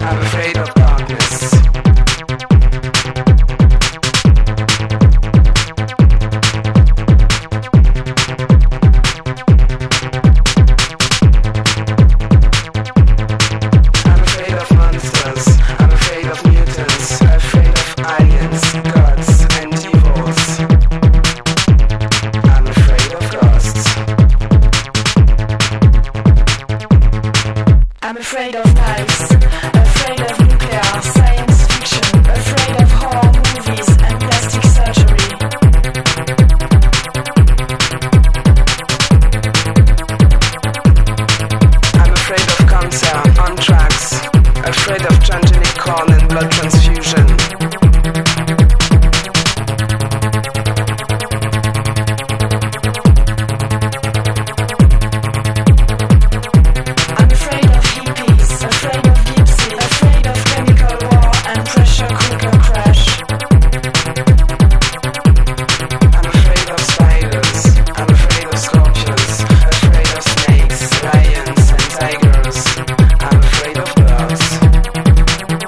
I'm afraid of darkness. I'm afraid of monsters. I'm afraid of mutants. I'm afraid of aliens, gods, and evils. I'm afraid of ghosts. I'm afraid of knives, afraid of nuclear science fiction, afraid of horror movies and plastic surgery. I'm afraid of cancer on drugs, afraid of transgenic corn and blood transfusion.